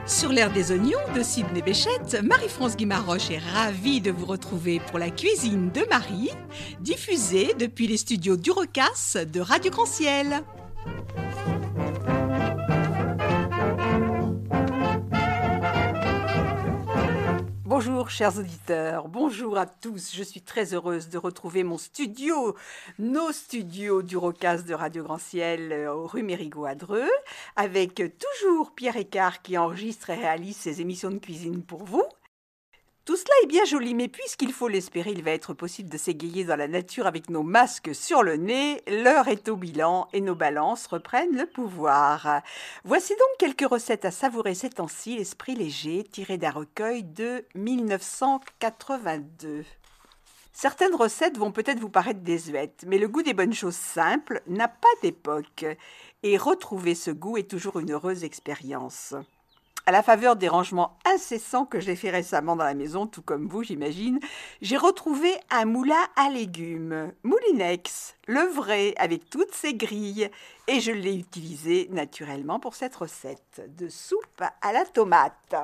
Sur l'air des oignons de Sydney Béchette, Marie-France Guimaroche est ravie de vous retrouver pour la cuisine de Marie, diffusée depuis les studios d'Urocas de Radio Grand Ciel. Bonjour chers auditeurs, bonjour à tous. Je suis très heureuse de retrouver nos studios d'Urocas de Radio Grand Ciel rue Mérigot à Dreux, avec toujours Pierre Écart qui enregistre et réalise ses émissions de cuisine pour vous. Tout cela est bien joli, mais puisqu'il faut l'espérer, il va être possible de s'égayer dans la nature avec nos masques sur le nez. L'heure est au bilan et nos balances reprennent le pouvoir. Voici donc quelques recettes à savourer ces temps-ci, l'esprit léger, tiré d'un recueil de 1982. Certaines recettes vont peut-être vous paraître désuètes, mais le goût des bonnes choses simples n'a pas d'époque. Et retrouver ce goût est toujours une heureuse expérience. À la faveur des rangements incessants que j'ai fait récemment dans la maison, tout comme vous, j'imagine, j'ai retrouvé un moulin à légumes, Moulinex, le vrai, avec toutes ses grilles. Et je l'ai utilisé naturellement pour cette recette de soupe à la tomate.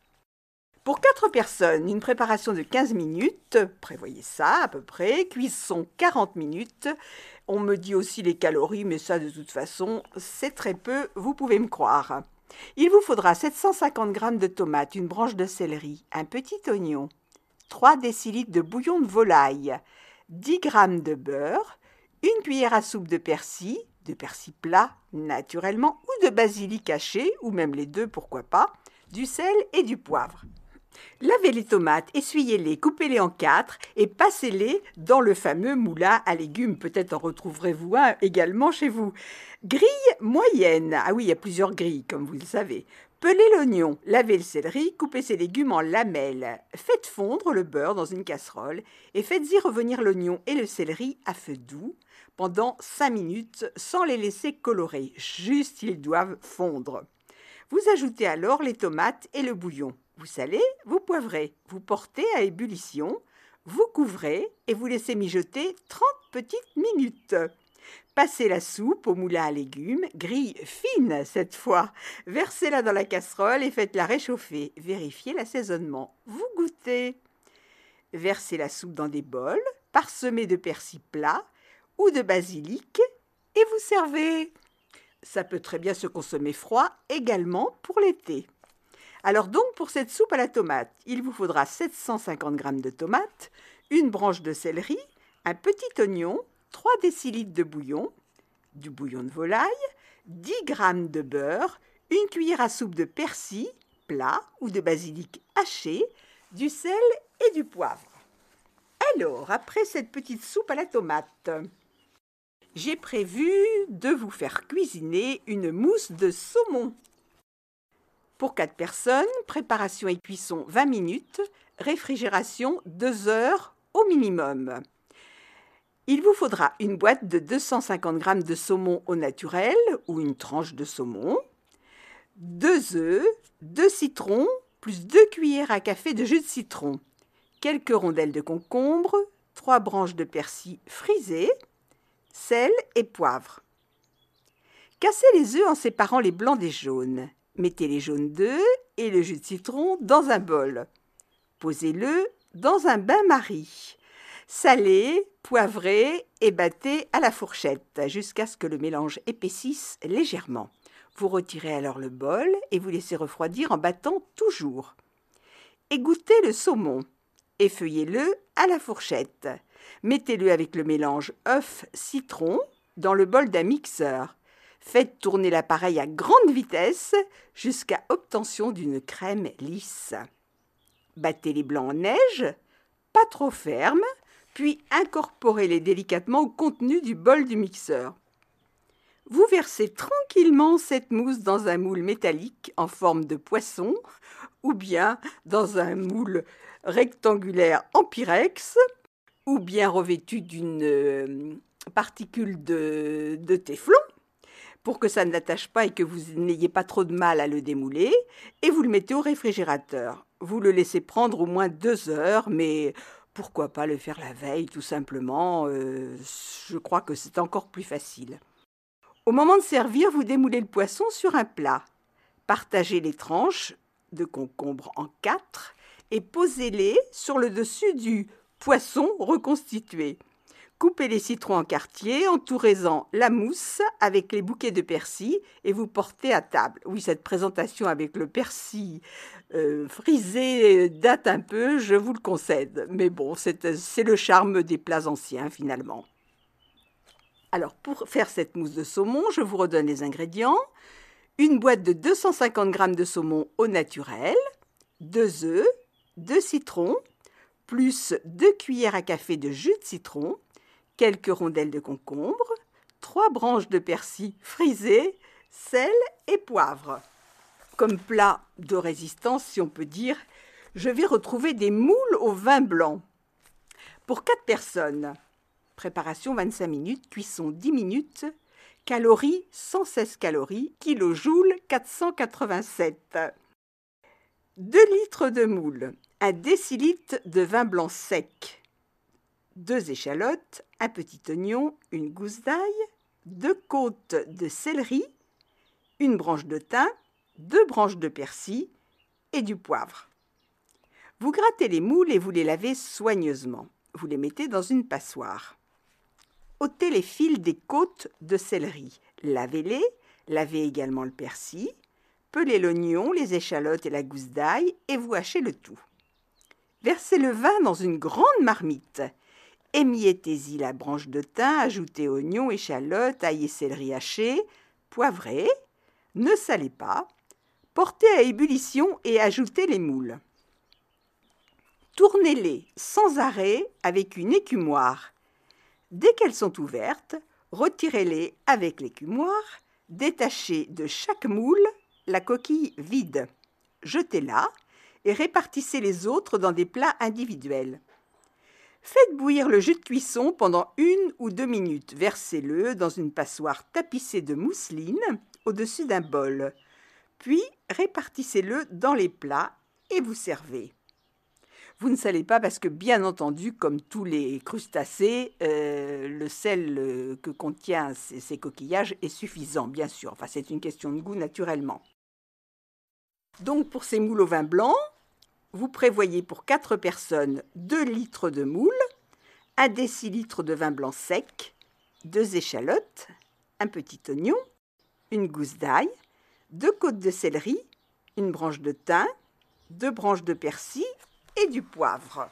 Pour 4 personnes, une préparation de 15 minutes, prévoyez ça à peu près, cuisson 40 minutes. On me dit aussi les calories, mais ça de toute façon, c'est très peu, vous pouvez me croire. Il vous faudra 750 g de tomates, une branche de céleri, un petit oignon, 3 décilitres de bouillon de volaille, 10 g de beurre, une cuillère à soupe de persil plat naturellement, ou de basilic haché, ou même les deux, pourquoi pas, du sel et du poivre. Lavez les tomates, essuyez-les, coupez-les en 4 et passez-les dans le fameux moulin à légumes. Peut-être en retrouverez-vous un également chez vous. Grille moyenne. Ah oui, il y a plusieurs grilles, comme vous le savez. Pelez l'oignon, lavez le céleri, coupez ces légumes en lamelles. Faites fondre le beurre dans une casserole et faites-y revenir l'oignon et le céleri à feu doux pendant 5 minutes sans les laisser colorer. Juste, ils doivent fondre. Vous ajoutez alors les tomates et le bouillon. Vous salez, vous poivrez, vous portez à ébullition, vous couvrez et vous laissez mijoter 30 petites minutes. Passez la soupe au moulin à légumes, grille fine cette fois. Versez-la dans la casserole et faites-la réchauffer. Vérifiez l'assaisonnement. Vous goûtez. Versez la soupe dans des bols, parsemés de persil plat ou de basilic et vous servez. Ça peut très bien se consommer froid également pour l'été. Alors donc, pour cette soupe à la tomate, il vous faudra 750 g de tomates, une branche de céleri, un petit oignon, 3 décilitres de bouillon, du bouillon de volaille, 10 g de beurre, une cuillère à soupe de persil plat ou de basilic haché, du sel et du poivre. Alors, après cette petite soupe à la tomate, j'ai prévu de vous faire cuisiner une mousse de saumon. Pour 4 personnes, préparation et cuisson 20 minutes, réfrigération 2 heures au minimum. Il vous faudra une boîte de 250 g de saumon au naturel ou une tranche de saumon, 2 œufs, 2 citrons, plus 2 cuillères à café de jus de citron, quelques rondelles de concombre, 3 branches de persil frisées, sel et poivre. Cassez les œufs en séparant les blancs des jaunes. Mettez les jaunes d'œufs et le jus de citron dans un bol. Posez-le dans un bain-marie. Salez, poivrez et battez à la fourchette jusqu'à ce que le mélange épaississe légèrement. Vous retirez alors le bol et vous laissez refroidir en battant toujours. Égouttez le saumon. Effeuillez-le à la fourchette. Mettez-le avec le mélange œuf-citron dans le bol d'un mixeur. Faites tourner l'appareil à grande vitesse jusqu'à obtention d'une crème lisse. Battez les blancs en neige, pas trop ferme, puis incorporez-les délicatement au contenu du bol du mixeur. Vous versez tranquillement cette mousse dans un moule métallique en forme de poisson ou bien dans un moule rectangulaire en pyrex ou bien revêtu d'une particule de téflon, pour que ça ne l'attache pas et que vous n'ayez pas trop de mal à le démouler, et vous le mettez au réfrigérateur. Vous le laissez prendre au moins 2 heures, mais pourquoi pas le faire la veille, tout simplement, je crois que c'est encore plus facile. Au moment de servir, vous démoulez le poisson sur un plat. Partagez les tranches de concombre en 4 et posez-les sur le dessus du poisson reconstitué. Coupez les citrons en quartiers, entourez-en la mousse avec les bouquets de persil et vous portez à table. Oui, cette présentation avec le persil frisé date un peu, je vous le concède. Mais bon, c'est le charme des plats anciens finalement. Alors, pour faire cette mousse de saumon, je vous redonne les ingrédients. Une boîte de 250 g de saumon au naturel, 2 œufs, 2 citrons, plus 2 cuillères à café de jus de citron, quelques rondelles de concombre, 3 branches de persil frisées, sel et poivre. Comme plat de résistance, si on peut dire, je vais retrouver des moules au vin blanc. Pour 4 personnes, préparation 25 minutes, cuisson 10 minutes, calories 116 calories, kilojoule 487. 2 litres de moules, 1 décilitre de vin blanc sec, 2 échalotes, un petit oignon, une gousse d'ail, 2 côtes de céleri, une branche de thym, 2 branches de persil et du poivre. Vous grattez les moules et vous les lavez soigneusement. Vous les mettez dans une passoire. Ôtez les fils des côtes de céleri. Lavez-les, lavez également le persil, pelez l'oignon, les échalotes et la gousse d'ail et vous hachez le tout. Versez le vin dans une grande marmite. Émiettez-y la branche de thym, ajoutez oignons, échalotes, ail et céleri hachés, poivrez, ne salez pas, portez à ébullition et ajoutez les moules. Tournez-les sans arrêt avec une écumoire. Dès qu'elles sont ouvertes, retirez-les avec l'écumoire, détachez de chaque moule la coquille vide. Jetez-la et répartissez les autres dans des plats individuels. Faites bouillir le jus de cuisson pendant 1 ou 2 minutes. Versez-le dans une passoire tapissée de mousseline au-dessus d'un bol. Puis répartissez-le dans les plats et vous servez. Vous ne salez pas parce que, bien entendu, comme tous les crustacés, le sel que contient ces coquillages est suffisant, bien sûr. Enfin, c'est une question de goût, naturellement. Donc, pour ces moules au vin blanc, vous prévoyez pour 4 personnes 2 litres de moules, 1 décilitre de vin blanc sec, 2 échalotes, un petit oignon, une gousse d'ail, 2 côtes de céleri, une branche de thym, 2 branches de persil et du poivre.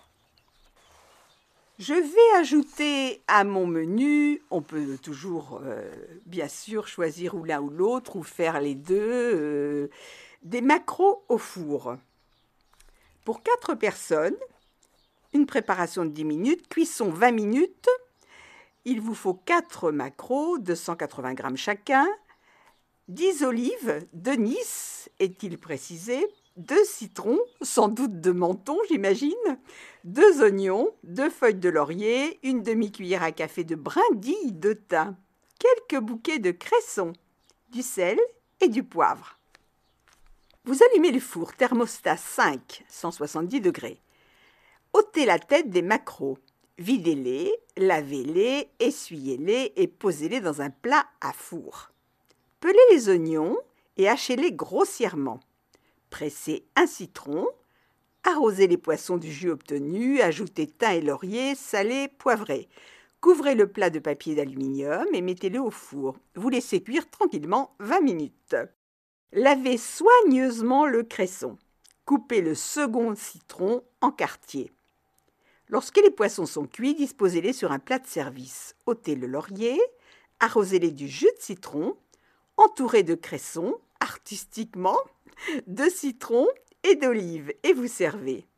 Je vais ajouter à mon menu, on peut toujours bien sûr choisir ou l'un ou l'autre ou faire les deux, des maquereaux au four. Pour 4 personnes, une préparation de 10 minutes, cuisson 20 minutes. Il vous faut 4 maquereaux, 280 g chacun, 10 olives de Nice, est-il précisé, 2 citrons, sans doute de Menton, j'imagine, 2 oignons, 2 feuilles de laurier, une demi-cuillère à café de brindilles de thym, quelques bouquets de cresson, du sel et du poivre. Vous allumez le four thermostat 5, 170 degrés. Ôtez la tête des maquereaux. Videz-les, lavez-les, essuyez-les et posez-les dans un plat à four. Pelez les oignons et hachez-les grossièrement. Pressez un citron, arrosez les poissons du jus obtenu, ajoutez thym et laurier, salez, poivrez. Couvrez le plat de papier d'aluminium et mettez-le au four. Vous laissez cuire tranquillement 20 minutes. Lavez soigneusement le cresson. Coupez le second citron en quartiers. Lorsque les poissons sont cuits, disposez-les sur un plat de service. Ôtez le laurier, arrosez-les du jus de citron, entourez de cresson, artistiquement, de citron et d'olive et vous servez.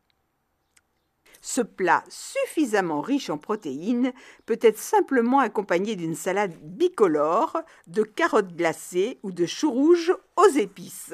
Ce plat suffisamment riche en protéines peut être simplement accompagné d'une salade bicolore, de carottes glacées ou de choux rouges aux épices.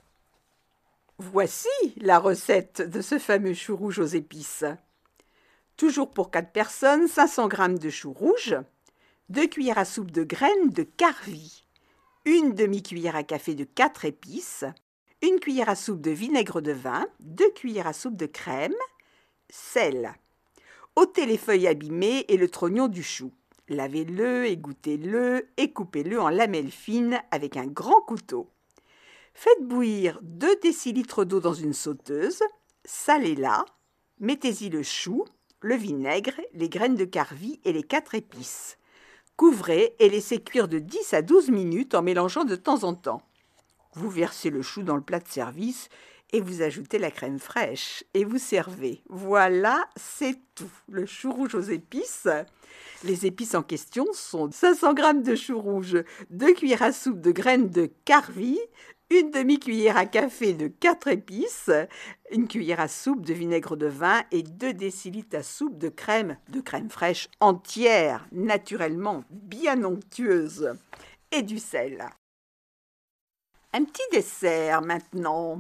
Voici la recette de ce fameux chou rouge aux épices. Toujours pour 4 personnes, 500 g de choux rouges, 2 cuillères à soupe de graines de carvi, une demi-cuillère à café de 4 épices, une cuillère à soupe de vinaigre de vin, 2 cuillères à soupe de crème, sel. Ôtez les feuilles abîmées et le trognon du chou. Lavez-le, égouttez-le et coupez-le en lamelles fines avec un grand couteau. Faites bouillir 2 décilitres d'eau dans une sauteuse, salez-la, mettez-y le chou, le vinaigre, les graines de carvi et les 4 épices. Couvrez et laissez cuire de 10 à 12 minutes en mélangeant de temps en temps. Vous versez le chou dans le plat de service et vous ajoutez la crème fraîche et vous servez. Voilà, c'est tout. Le chou rouge aux épices. Les épices en question sont 500 g de chou rouge, 2 cuillères à soupe de graines de carvi, une demi-cuillère à café de 4 épices, une cuillère à soupe de vinaigre de vin et 2 décilitres à soupe de crème fraîche entière, naturellement bien onctueuse, et du sel. Un petit dessert maintenant.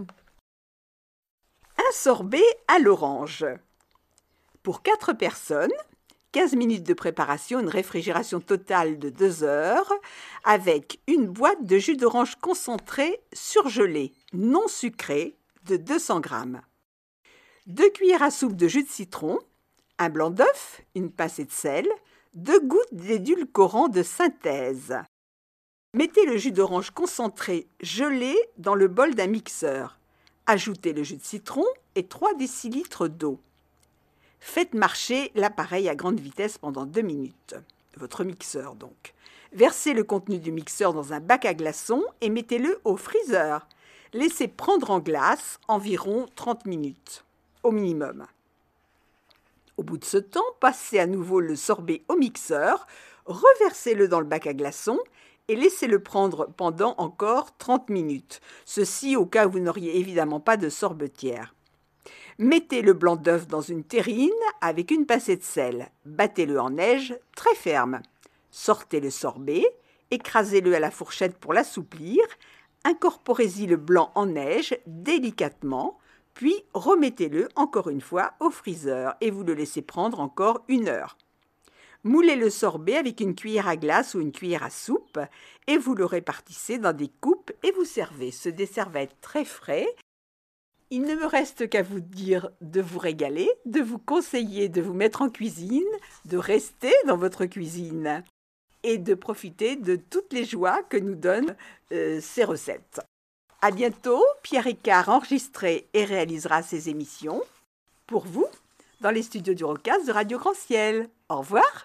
Un sorbet à l'orange. Pour 4 personnes, 15 minutes de préparation, une réfrigération totale de 2 heures, avec une boîte de jus d'orange concentré surgelé, non sucré, de 200 g. 2 cuillères à soupe de jus de citron, un blanc d'œuf, une pincée de sel, 2 gouttes d'édulcorant de synthèse. Mettez le jus d'orange concentré gelé dans le bol d'un mixeur. Ajoutez le jus de citron et 3 décilitres d'eau. Faites marcher l'appareil à grande vitesse pendant 2 minutes. Votre mixeur donc. Versez le contenu du mixeur dans un bac à glaçons et mettez-le au freezer. Laissez prendre en glace environ 30 minutes, au minimum. Au bout de ce temps, passez à nouveau le sorbet au mixeur, reversez-le dans le bac à glaçons et laissez-le prendre pendant encore 30 minutes. Ceci au cas où vous n'auriez évidemment pas de sorbetière. Mettez le blanc d'œuf dans une terrine avec une pincée de sel. Battez-le en neige très ferme. Sortez le sorbet, écrasez-le à la fourchette pour l'assouplir, incorporez-y le blanc en neige délicatement, puis remettez-le encore une fois au freezer et vous le laissez prendre encore 1 heure. Moulez le sorbet avec une cuillère à glace ou une cuillère à soupe et vous le répartissez dans des coupes et vous servez. Ce dessert va être très frais. Il ne me reste qu'à vous dire de vous régaler, de vous conseiller de vous mettre en cuisine, de rester dans votre cuisine et de profiter de toutes les joies que nous donnent ces recettes. À bientôt, Pierre Ricard enregistrera et réalisera ces émissions pour vous dans les studios du Rocast de Radio Grand Ciel. Au revoir.